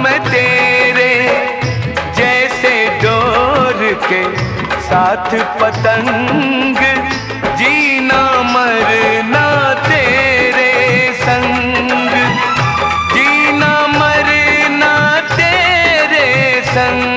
में तेरे, जैसे डोर के साथ पतंग, जीना मरना तेरे संग, जीना मरना तेरे संग।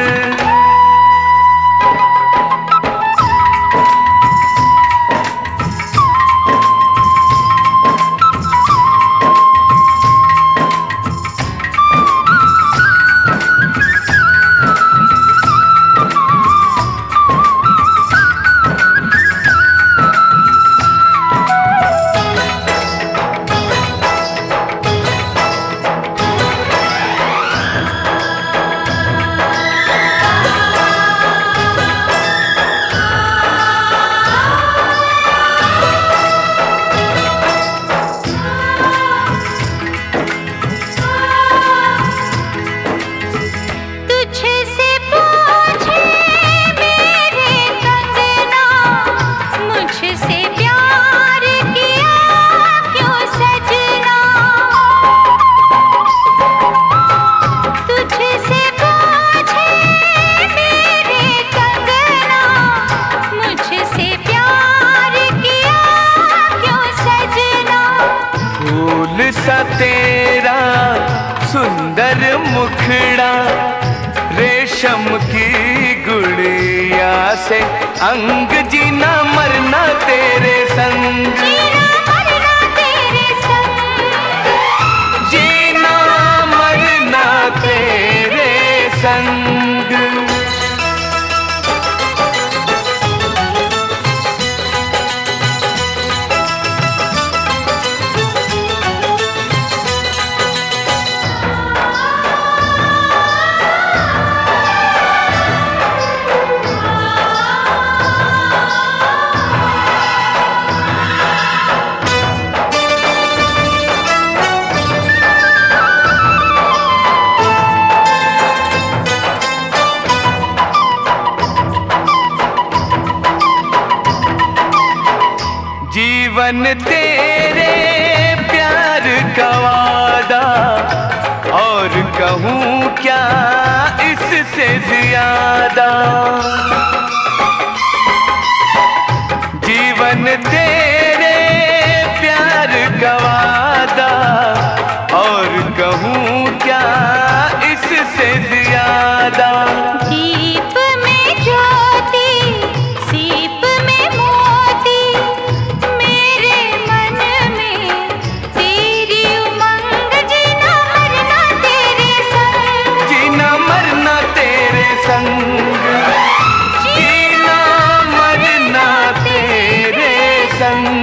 सा तेरा सुंदर मुखड़ा, रेशम की गुड़िया से अंग, जीना मरना तेरे संग, जीना मरना तेरे संग, जीना मरना तेरे संग। जीवन तेरे प्यार का वादा, और कहूँ क्या इससे ज्यादा। जीवन तेरे प्यार का वादा, और कहूँ क्या इससे ज्यादा। दीप में ज्योति, सीप में मोती, मेरे मन में तेरी उमंग, जीना मरना तेरे संग, जीना मरना तेरे संग, जीना मरना तेरे संग।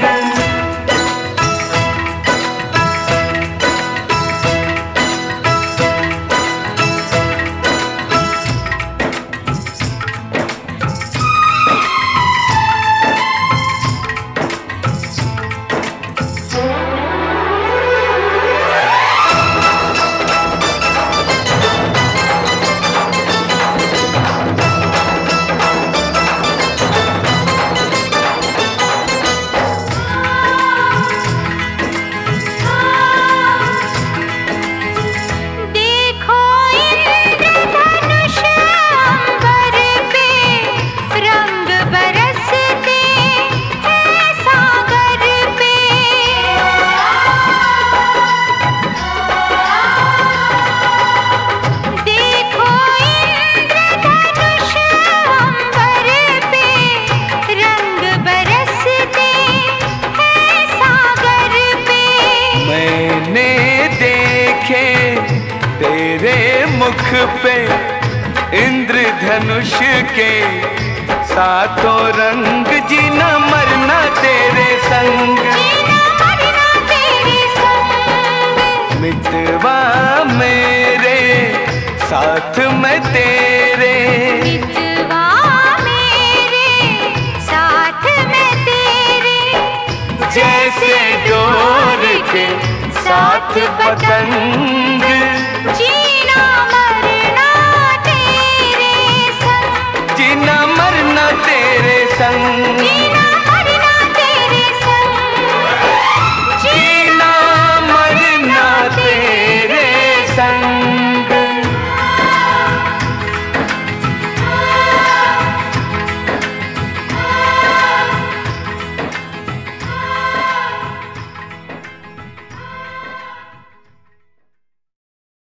तेरे मुख पे इंद्रधनुष के सातों रंग, जीना मरना तेरे संग, जीना मरना तेरे संग। मितवा मेरे साथ में तेरे, मितवा मेरे साथ में तेरे, जैसे डोर के साथ पतंग,